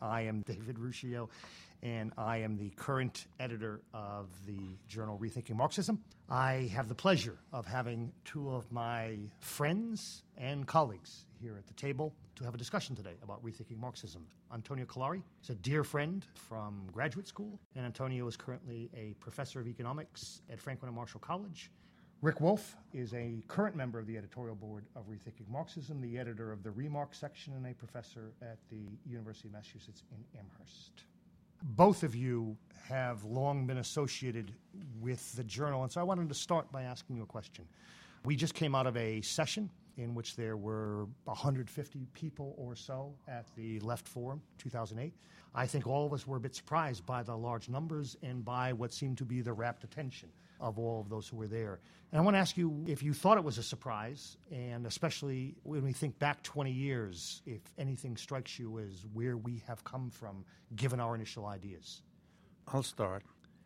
I am David Ruscio, and I am the current editor of the journal Rethinking Marxism. I have the pleasure of having two of my friends and colleagues here at the table to have a discussion today about Rethinking Marxism. Antonio Collari is a dear friend from graduate school, and Antonio is currently a professor of economics at Franklin and Marshall College. Rick Wolff is a current member of the editorial board of Rethinking Marxism, the editor of the Remarks section, and a professor at the University of Massachusetts in Amherst. Both of you have long been associated with the journal, and so I wanted to start by asking you a question. We just came out of a session in which there were 150 people or so at the Left Forum, 2008. I think all of us were a bit surprised by the large numbers and by what seemed to be the rapt attention of all of those who were there. And I want to ask you if you thought it was a surprise, and especially when we think back 20 years, if anything strikes you as where we have come from, given our initial ideas. I'll start.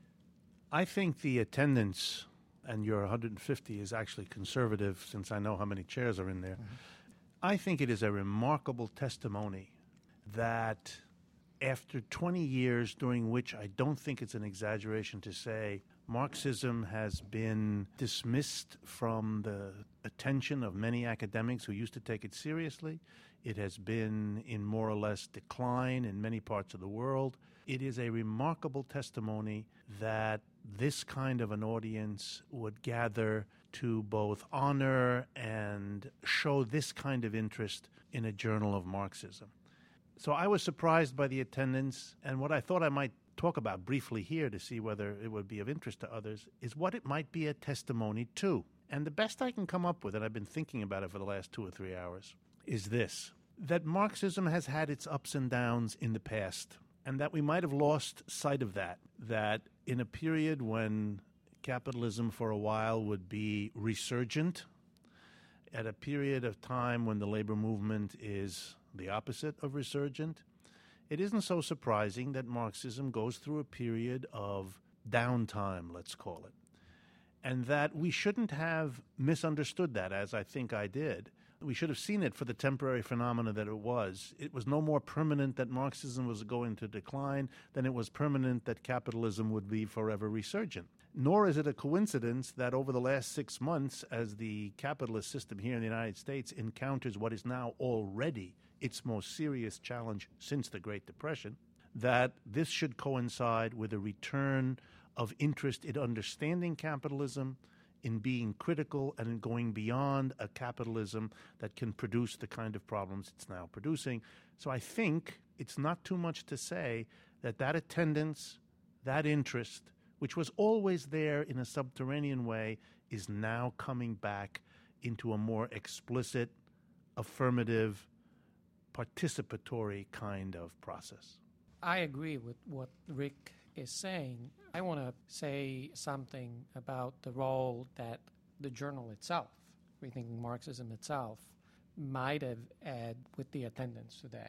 I think the attendance, and your 150 is actually conservative since I know how many chairs are in there. Mm-hmm. I think it is a remarkable testimony that after 20 years, during which I don't think it's an exaggeration to say Marxism has been dismissed from the attention of many academics who used to take it seriously. It has been in more or less decline in many parts of the world. It is a remarkable testimony that this kind of an audience would gather to both honor and show this kind of interest in a journal of Marxism. So I was surprised by the attendance, and what I thought I might talk about briefly here to see whether it would be of interest to others is what it might be a testimony to. And the best I can come up with, and I've been thinking about it for the last 2 or 3 hours, is this: that Marxism has had its ups and downs in the past, and that we might have lost sight of that, that in a period when capitalism for a while would be resurgent, at a period of time when the labor movement is the opposite of resurgent, it isn't so surprising that Marxism goes through a period of downtime, let's call it, and that we shouldn't have misunderstood that, as I think I did. We should have seen it for the temporary phenomena that it was. It was no more permanent that Marxism was going to decline than it was permanent that capitalism would be forever resurgent. Nor is it a coincidence that over the last 6 months, as the capitalist system here in the United States encounters what is now already its most serious challenge since the Great Depression, that this should coincide with a return of interest in understanding capitalism, in being critical, and in going beyond a capitalism that can produce the kind of problems it's now producing. So I think it's not too much to say that that attendance, that interest, which was always there in a subterranean way, is now coming back into a more explicit, affirmative, participatory kind of process. I agree with what Rick is saying. I want to say something about the role that the journal itself, Rethinking Marxism itself, might have had with the attendance today,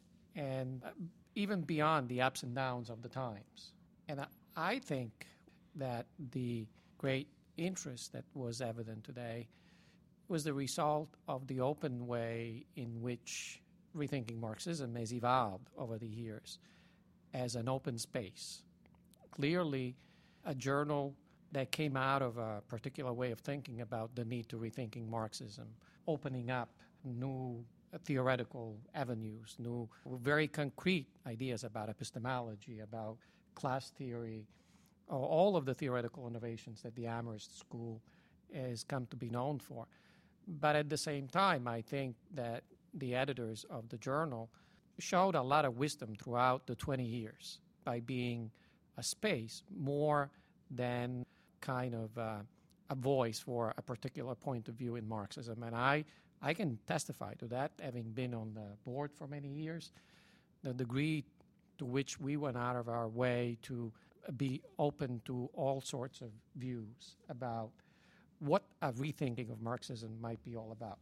and even beyond the ups and downs of the times. And I think that the great interest that was evident today was the result of the open way in which Rethinking Marxism has evolved over the years as an open space. Clearly, a journal that came out of a particular way of thinking about the need to rethinking Marxism, opening up new theoretical avenues, new very concrete ideas about epistemology, about class theory, all of the theoretical innovations that the Amherst School has come to be known for. But at the same time, I think that the editors of the journal showed a lot of wisdom throughout the 20 years by being a space more than kind of a voice for a particular point of view in Marxism. And I can testify to that, having been on the board for many years. The degree to which we went out of our way to be open to all sorts of views about what a rethinking of Marxism might be all about.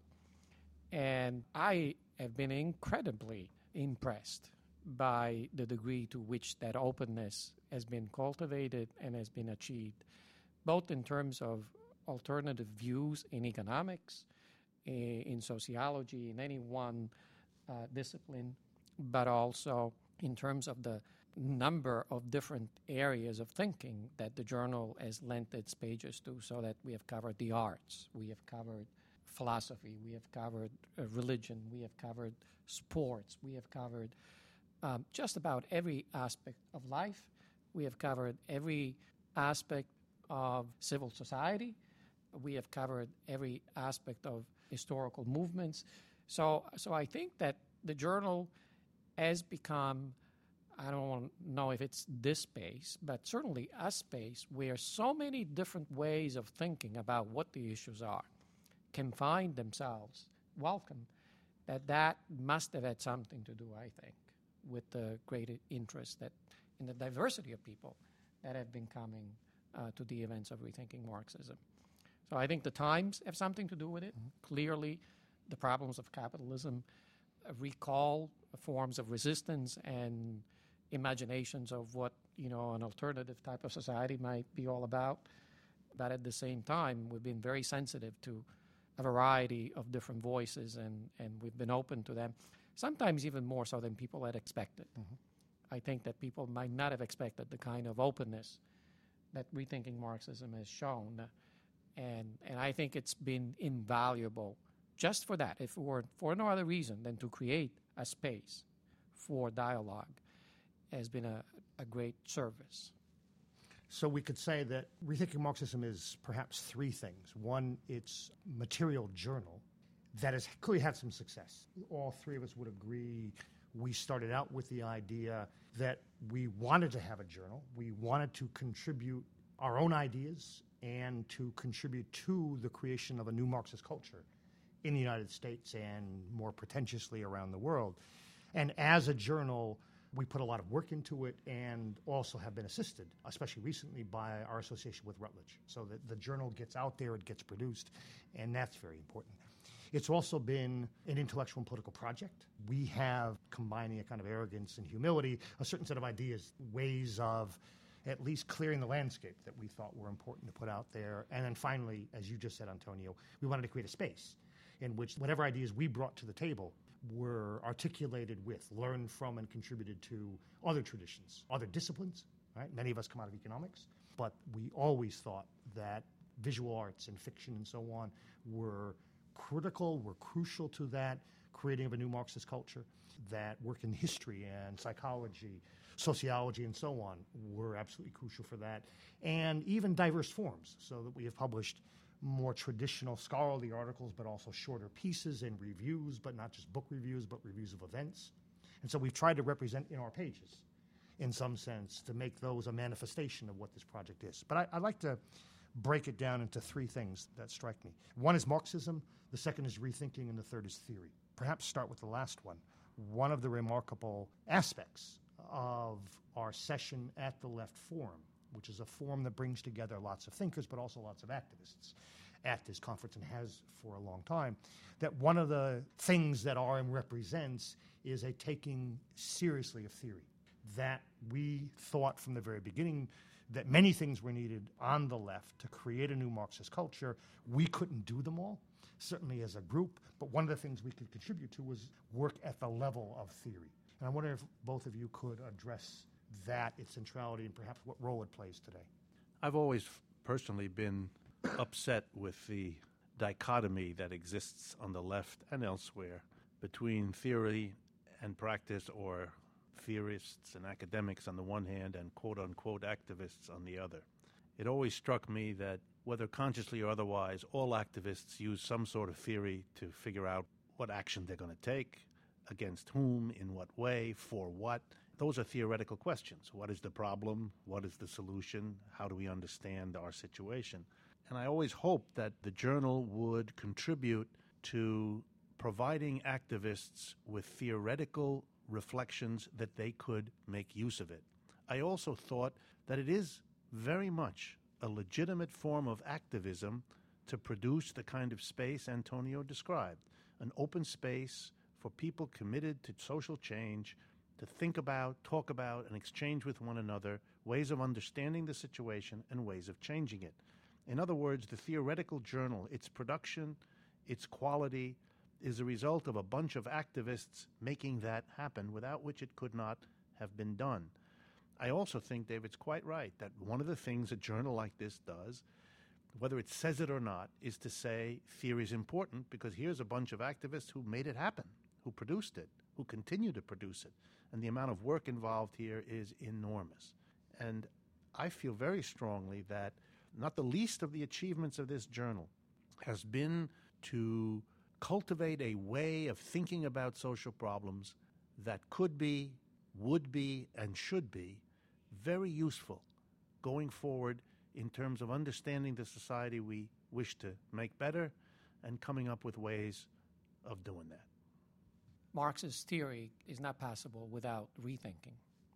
And I have been incredibly impressed by the degree to which that openness has been cultivated and has been achieved, both in terms of alternative views in economics, in sociology, in any one discipline, but also in terms of the number of different areas of thinking that the journal has lent its pages to, so that we have covered the arts, we have covered philosophy, we have covered religion, we have covered sports, we have covered just about every aspect of life. We have covered every aspect of civil society. We have covered every aspect of historical movements. So I think that the journal has become, I don't know if it's this space, but certainly a space where so many different ways of thinking about what the issues are can find themselves welcome, that must have had something to do, I think, with the great interest that in the diversity of people that have been coming to the events of Rethinking Marxism. So I think the times have something to do with it. Mm-hmm. Clearly, the problems of capitalism recall forms of resistance and imaginations of what, an alternative type of society might be all about. But at the same time, we've been very sensitive to a variety of different voices, and we've been open to them, sometimes even more so than people had expected. Mm-hmm. I think that people might not have expected the kind of openness that Rethinking Marxism has shown, and I think it's been invaluable just for that, if for no other reason than to create a space for dialogue, has been a great service. So we could say that Rethinking Marxism is perhaps three things. One, it's material journal that has clearly had some success. All three of us would agree we started out with the idea that we wanted to have a journal. We wanted to contribute our own ideas and to contribute to the creation of a new Marxist culture in the United States and more pretentiously around the world. And as a journal, we put a lot of work into it and also have been assisted, especially recently, by our association with Routledge. So that the journal gets out there, it gets produced, and that's very important. It's also been an intellectual and political project. We have, combining a kind of arrogance and humility, a certain set of ideas, ways of at least clearing the landscape that we thought were important to put out there. And then finally, as you just said, Antonio, we wanted to create a space in which whatever ideas we brought to the table were articulated with, learned from, and contributed to other traditions, other disciplines, right? Many of us come out of economics, but we always thought that visual arts and fiction and so on were critical, were crucial to that creating of a new Marxist culture, that work in history and psychology, sociology, and so on were absolutely crucial for that, and even diverse forms, so that we have published more traditional scholarly articles, but also shorter pieces and reviews, but not just book reviews, but reviews of events. And so we've tried to represent in our pages, in some sense, to make those a manifestation of what this project is. But I'd like to break it down into three things that strike me. One is Marxism, the second is rethinking, and the third is theory. Perhaps start with the last one. One of the remarkable aspects of our session at the Left Forum, which is a forum that brings together lots of thinkers but also lots of activists at this conference and has for a long time, that one of the things that RM represents is a taking seriously of theory. That we thought from the very beginning that many things were needed on the left to create a new Marxist culture. We couldn't do them all, certainly as a group, but one of the things we could contribute to was work at the level of theory. And I wonder if both of you could address that, its centrality, and perhaps what role it plays today. I've always personally been upset with the dichotomy that exists on the left and elsewhere between theory and practice, or theorists and academics on the one hand and quote-unquote activists on the other. It always struck me that, whether consciously or otherwise, all activists use some sort of theory to figure out what action they're going to take, against whom, in what way, for what. Those are theoretical questions. What is the problem? What is the solution? How do we understand our situation? And I always hoped that the journal would contribute to providing activists with theoretical reflections that they could make use of it. I also thought that it is very much a legitimate form of activism to produce the kind of space Antonio described, an open space for people committed to social change, to think about, talk about, and exchange with one another ways of understanding the situation and ways of changing it. In other words, the theoretical journal, its production, its quality, is a result of a bunch of activists making that happen, without which it could not have been done. I also think David's quite right that one of the things a journal like this does, whether it says it or not, is to say theory is important because here's a bunch of activists who made it happen, who produced it, who continue to produce it. And the amount of work involved here is enormous. And I feel very strongly that not the least of the achievements of this journal has been to cultivate a way of thinking about social problems that could be, would be, and should be very useful going forward in terms of understanding the society we wish to make better and coming up with ways of doing that. Marx's theory is not possible without rethinking.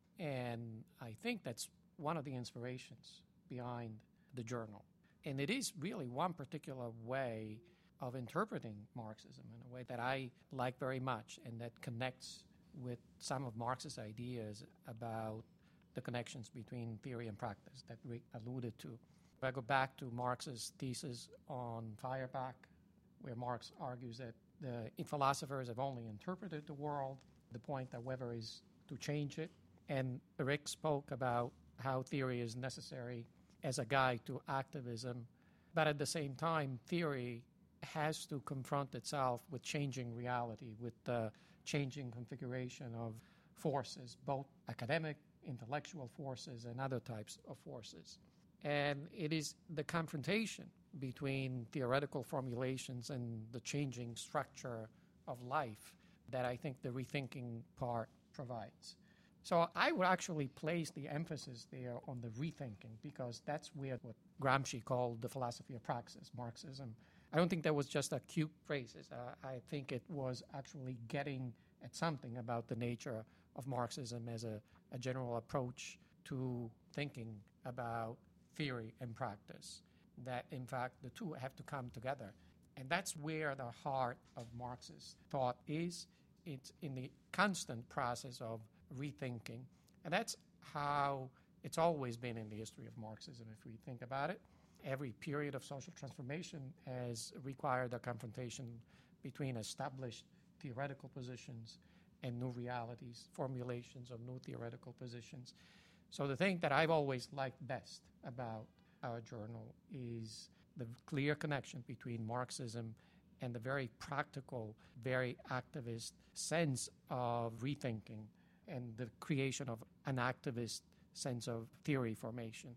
And I think that's one of the inspirations behind the journal. And it is really one particular way of interpreting Marxism in a way that I like very much and that connects with some of Marx's ideas about the connections between theory and practice that Rick alluded to. If I go back to Marx's thesis on Feuerbach, where Marx argues that the philosophers have only interpreted the world, the point, however, is to change it. And Rick spoke about how theory is necessary as a guide to activism, but at the same time, theory has to confront itself with changing reality, with the changing configuration of forces, both academic, intellectual forces, and other types of forces. And it is the confrontation between theoretical formulations and the changing structure of life that I think the rethinking part provides. So I would actually place the emphasis there on the rethinking because that's where what Gramsci called the philosophy of praxis, Marxism. I don't think that was just a cute phrase. I think it was actually getting at something about the nature of Marxism as a general approach to thinking about theory and practice, that in fact the two have to come together. And that's where the heart of Marx's thought is. It's in the constant process of rethinking. And that's how it's always been in the history of Marxism, if we think about it. Every period of social transformation has required a confrontation between established theoretical positions and new realities, formulations of new theoretical positions. So the thing that I've always liked best about our journal is the clear connection between Marxism and the very practical, very activist sense of rethinking and the creation of an activist sense of theory formation.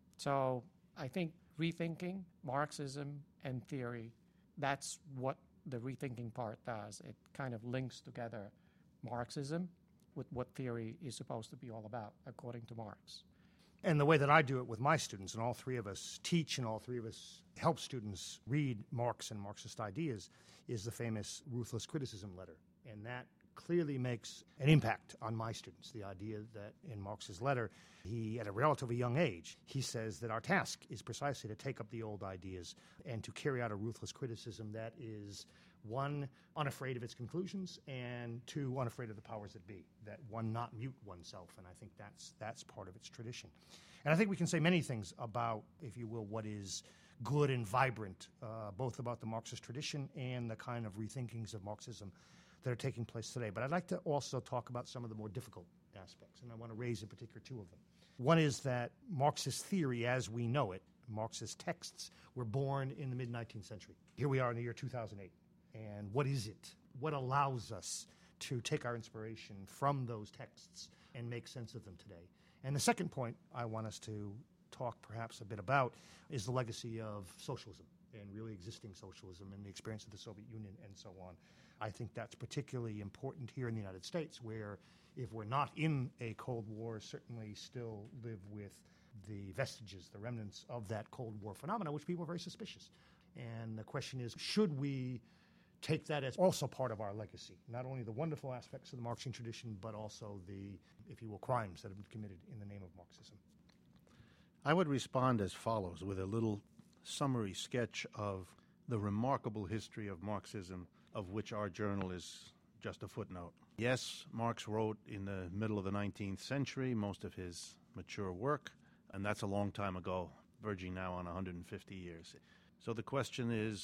So I think rethinking, Marxism, and theory, that's what the rethinking part does. It kind of links together Marxism with what theory is supposed to be all about, according to Marx. And the way that I do it with my students, and all three of us teach and all three of us help students read Marx and Marxist ideas, is the famous Ruthless Criticism letter. And that clearly makes an impact on my students. The idea that in Marx's letter, he, at a relatively young age, he says that our task is precisely to take up the old ideas and to carry out a ruthless criticism that is, one, unafraid of its conclusions, and two, unafraid of the powers that be, that one not mute oneself, and I think that's part of its tradition. And I think we can say many things about, if you will, what is good and vibrant, both about the Marxist tradition and the kind of rethinkings of Marxism that are taking place today. But I'd like to also talk about some of the more difficult aspects, and I want to raise in particular two of them. One is that Marxist theory as we know it, Marxist texts, were born in the mid-19th century. Here we are in the year 2008. And what is it? What allows us to take our inspiration from those texts and make sense of them today? And the second point I want us to talk perhaps a bit about is the legacy of socialism and really existing socialism and the experience of the Soviet Union and so on. I think that's particularly important here in the United States, where if we're not in a Cold War, certainly still live with the vestiges, the remnants of that Cold War phenomena, which people are very suspicious. And the question is, should we take that as also part of our legacy, not only the wonderful aspects of the Marxian tradition, but also the, if you will, crimes that have been committed in the name of Marxism? I would respond as follows with a little summary sketch of the remarkable history of Marxism, of which our journal is just a footnote. Yes, Marx wrote in the middle of the 19th century most of his mature work, and that's a long time ago, verging now on 150 years. So the question is,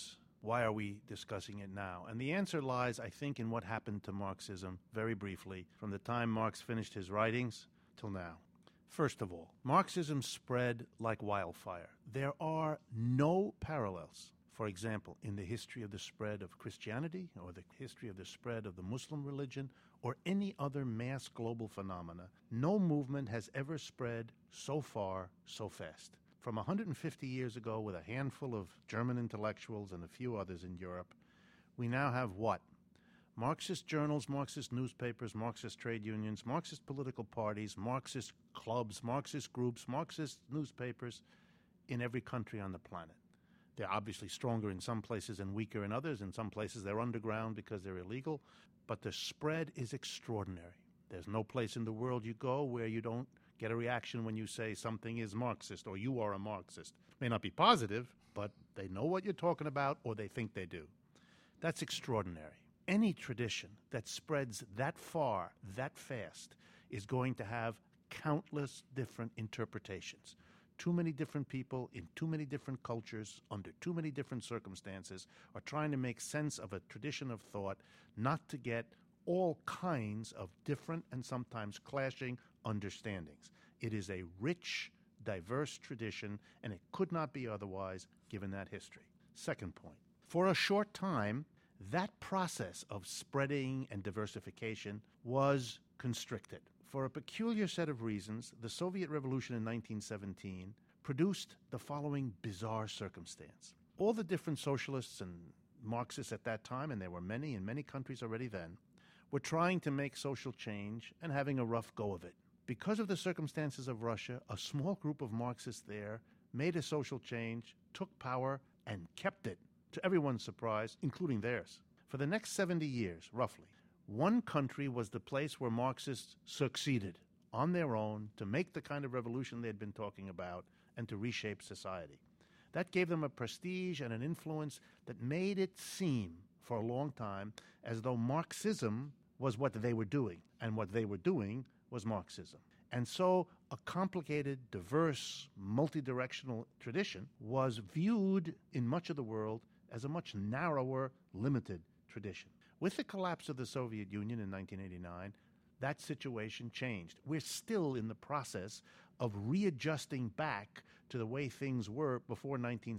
Why are we discussing it now? And the answer lies, I think, in what happened to Marxism, very briefly, from the time Marx finished his writings till now. First of all, Marxism spread like wildfire. There are no parallels, for example, in the history of the spread of Christianity or the history of the spread of the Muslim religion or any other mass global phenomena. No movement has ever spread so far, so fast. From 150 years ago, with a handful of German intellectuals and a few others in Europe, we now have what? Marxist journals, Marxist newspapers, Marxist trade unions, Marxist political parties, Marxist clubs, Marxist groups, Marxist newspapers in every country on the planet. They're obviously stronger in some places and weaker in others. In some places they're underground because they're illegal. But the spread is extraordinary. There's no place in the world you go where you don't get a reaction when you say something is Marxist or you are a Marxist. It may not be positive, but they know what you're talking about or they think they do. That's extraordinary. Any tradition that spreads that far, that fast, is going to have countless different interpretations. Too many different people in too many different cultures under too many different circumstances are trying to make sense of a tradition of thought, not to get all kinds of different and sometimes clashing understandings. It is a rich, diverse tradition, and it could not be otherwise given that history. Second point, for a short time, that process of spreading and diversification was constricted. For a peculiar set of reasons, the Soviet Revolution in 1917 produced the following bizarre circumstance. All the different socialists and Marxists at that time, and there were many in many countries already then, were trying to make social change and having a rough go of it. Because of the circumstances of Russia, a small group of Marxists there made a social change, took power, and kept it, to everyone's surprise, including theirs. For the next 70 years, roughly, one country was the place where Marxists succeeded on their own to make the kind of revolution they had been talking about and to reshape society. That gave them a prestige and an influence that made it seem for a long time as though Marxism was what they were doing, and what they were doing was Marxism. And so a complicated, diverse, multi-directional tradition was viewed in much of the world as a much narrower, limited tradition. With the collapse of the Soviet Union in 1989, that situation changed. We're still in the process of readjusting back to the way things were before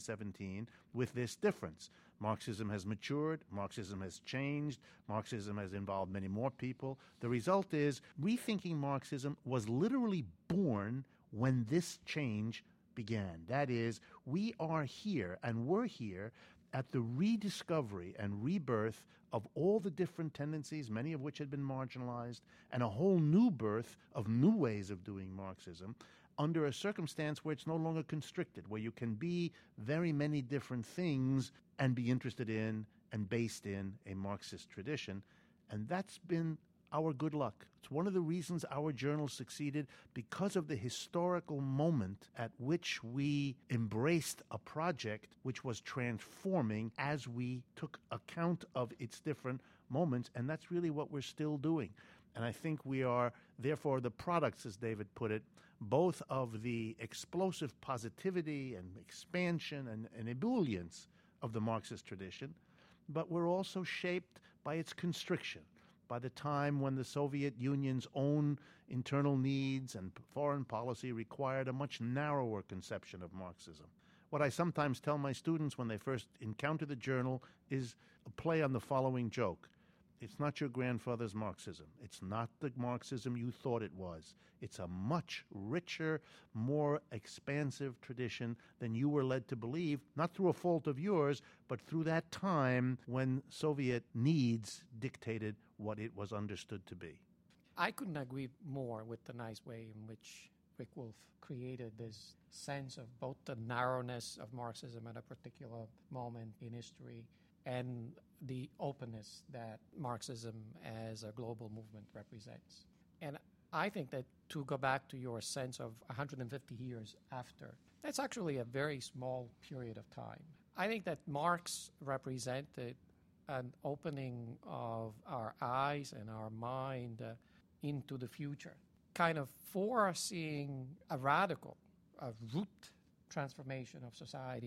1917 with this difference. Marxism has matured, Marxism has changed, Marxism has involved many more people. The result is rethinking Marxism was literally born when this change began. That is, we are here and we're here at the rediscovery and rebirth of all the different tendencies, many of which had been marginalized, and a whole new birth of new ways of doing Marxism under a circumstance where it's no longer constricted, where you can be very many different things and be interested in and based in a Marxist tradition. And that's been our good luck. It's one of the reasons our journal succeeded, because of the historical moment at which we embraced a project which was transforming as we took account of its different moments, and that's really what we're still doing. And I think we are, therefore, the products, as David put it, both of the explosive positivity and expansion and ebullience of the Marxist tradition, but we're also shaped by its constriction, by the time when the Soviet Union's own internal needs and foreign policy required a much narrower conception of Marxism. What I sometimes tell my students when they first encounter the journal is a play on the following joke. It's not your grandfather's Marxism. It's not the Marxism you thought it was. It's a much richer, more expansive tradition than you were led to believe, not through a fault of yours, but through that time when Soviet needs dictated what it was understood to be. I couldn't agree more with the nice way in which Rick Wolff created this sense of both the narrowness of Marxism at a particular moment in history and the openness that Marxism as a global movement represents. And I think that to go back to your sense of 150 years after, that's actually a very small period of time. I think that Marx represented an opening of our eyes and our mind into the future, kind of foreseeing a radical, a root transformation of society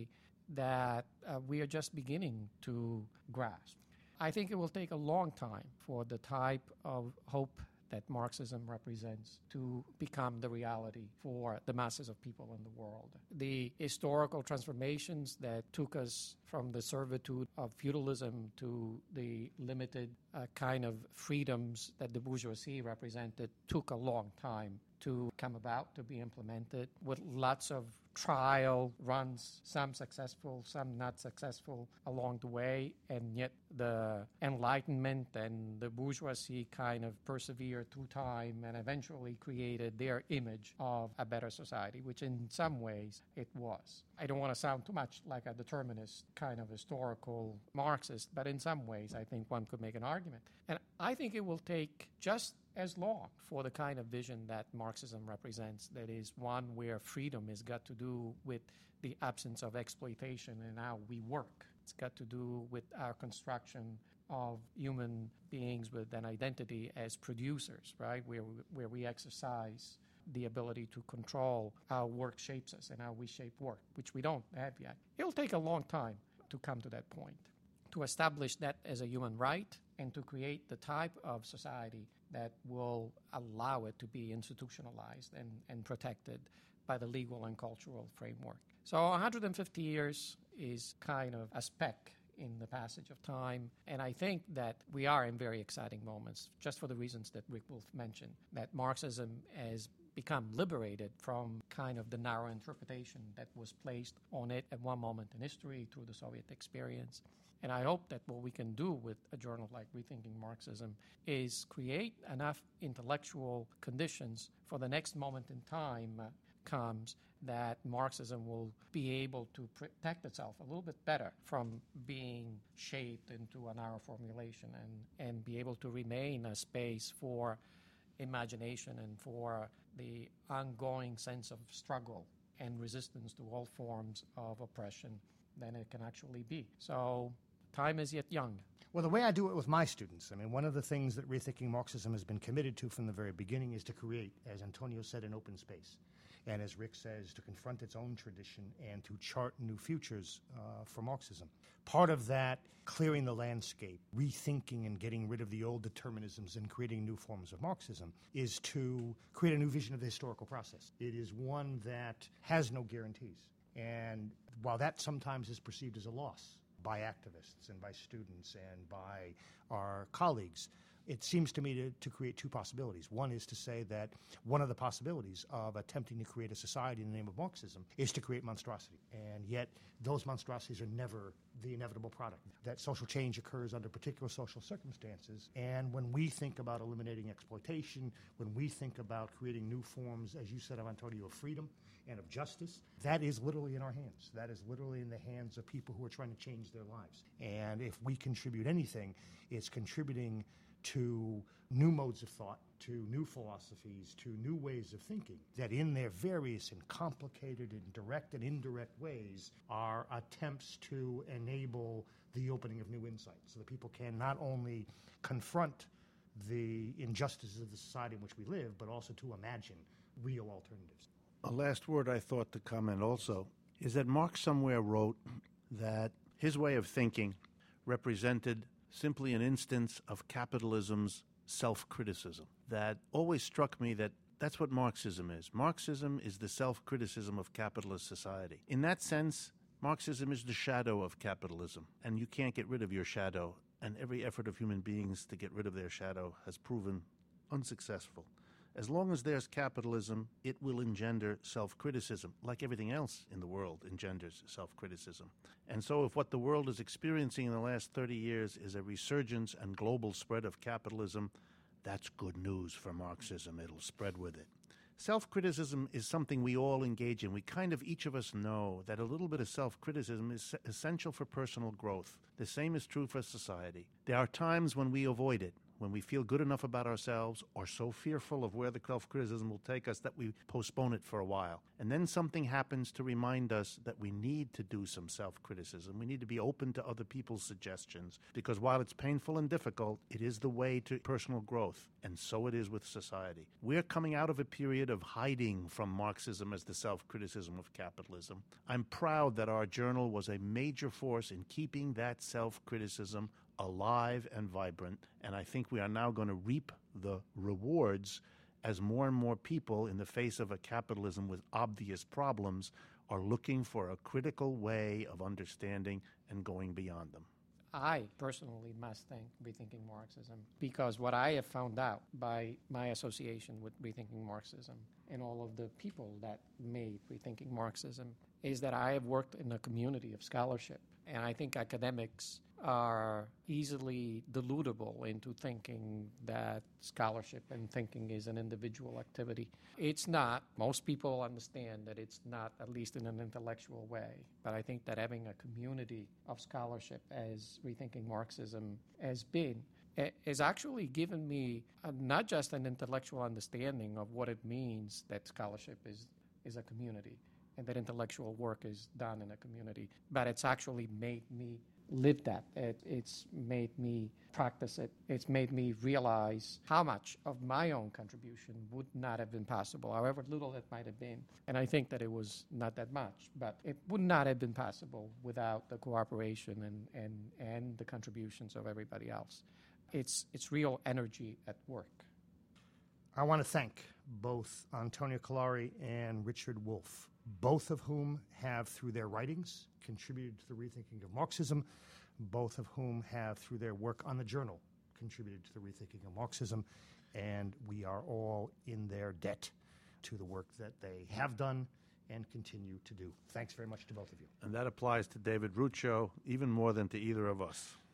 that we are just beginning to grasp. I think it will take a long time for the type of hope that Marxism represents to become the reality for the masses of people in the world. The historical transformations that took us from the servitude of feudalism to the limited kind of freedoms that the bourgeoisie represented took a long time to come about, to be implemented, with lots of trial runs, some successful, some not successful along the way, and yet the Enlightenment and the bourgeoisie kind of persevered through time and eventually created their image of a better society, which in some ways it was. I don't want to sound too much like a determinist kind of historical Marxist, but in some ways I think one could make an argument. And I think it will take just as long for the kind of vision that Marxism represents, that is one where freedom has got to do with the absence of exploitation and how we work. It's got to do with our construction of human beings with an identity as producers, right, where we exercise the ability to control how work shapes us and how we shape work, which we don't have yet. It'll take a long time to come to that point, to establish that as a human right and to create the type of society that will allow it to be institutionalized and protected by the legal and cultural framework. So 150 years is kind of a speck in the passage of time, and I think that we are in very exciting moments, just for the reasons that Rick Wolff mentioned, that Marxism has become liberated from kind of the narrow interpretation that was placed on it at one moment in history through the Soviet experience. And I hope that what we can do with a journal like Rethinking Marxism is create enough intellectual conditions for the next moment in time comes that Marxism will be able to protect itself a little bit better from being shaped into a narrow formulation and be able to remain a space for imagination and for the ongoing sense of struggle and resistance to all forms of oppression than it can actually be. So time is yet young. Well, the way I do it with my students, I mean, one of the things that Rethinking Marxism has been committed to from the very beginning is to create, as Antonio said, an open space. And as Rick says, to confront its own tradition and to chart new futures for Marxism. Part of that, clearing the landscape, rethinking and getting rid of the old determinisms and creating new forms of Marxism, is to create a new vision of the historical process. It is one that has no guarantees. And while that sometimes is perceived as a loss by activists and by students and by our colleagues, it seems to me to create two possibilities. One is to say that one of the possibilities of attempting to create a society in the name of Marxism is to create monstrosity. And yet those monstrosities are never the inevitable product. That social change occurs under particular social circumstances. And when we think about eliminating exploitation, when we think about creating new forms, as you said, of Antonio, of freedom and of justice, that is literally in our hands. That is literally in the hands of people who are trying to change their lives. And if we contribute anything, it's contributing to new modes of thought, to new philosophies, to new ways of thinking, that in their various and complicated and direct and indirect ways are attempts to enable the opening of new insights so that people can not only confront the injustices of the society in which we live, but also to imagine real alternatives. A last word I thought to comment also is that Marx somewhere wrote that his way of thinking represented simply an instance of capitalism's self-criticism. That always struck me that that's what Marxism is. Marxism is the self-criticism of capitalist society. In that sense, Marxism is the shadow of capitalism, and you can't get rid of your shadow, and every effort of human beings to get rid of their shadow has proven unsuccessful. As long as there's capitalism, it will engender self-criticism, like everything else in the world engenders self-criticism. And so if what the world is experiencing in the last 30 years is a resurgence and global spread of capitalism, that's good news for Marxism. It'll spread with it. Self-criticism is something we all engage in. We kind of, each of us know that a little bit of self-criticism is essential for personal growth. The same is true for society. There are times when we avoid it, when we feel good enough about ourselves or so fearful of where the self-criticism will take us that we postpone it for a while. And then something happens to remind us that we need to do some self-criticism. We need to be open to other people's suggestions, because while it's painful and difficult, it is the way to personal growth, and so it is with society. We're coming out of a period of hiding from Marxism as the self-criticism of capitalism. I'm proud that our journal was a major force in keeping that self-criticism alive and vibrant, and I think we are now going to reap the rewards as more and more people, in the face of a capitalism with obvious problems, are looking for a critical way of understanding and going beyond them. I personally must thank Rethinking Marxism, because what I have found out by my association with Rethinking Marxism and all of the people that made Rethinking Marxism is that I have worked in a community of scholarship. And I think academics are easily deludable into thinking that scholarship and thinking is an individual activity. It's not. Most people understand that it's not, at least in an intellectual way. But I think that having a community of scholarship, as Rethinking Marxism has been, has actually given me not just an intellectual understanding of what it means that scholarship is a community and that intellectual work is done in a community, but it's actually made me live that. It's made me practice it. It's made me realize how much of my own contribution would not have been possible, however little it might have been. And I think that it was not that much, but it would not have been possible without the cooperation and the contributions of everybody else. It's real energy at work. I want to thank both Antonio Collari and Richard Wolff, both of whom have, through their writings, contributed to the rethinking of Marxism, both of whom have, through their work on the journal, contributed to the rethinking of Marxism, and we are all in their debt to the work that they have done and continue to do. Thanks very much to both of you. And that applies to David Ruccio even more than to either of us.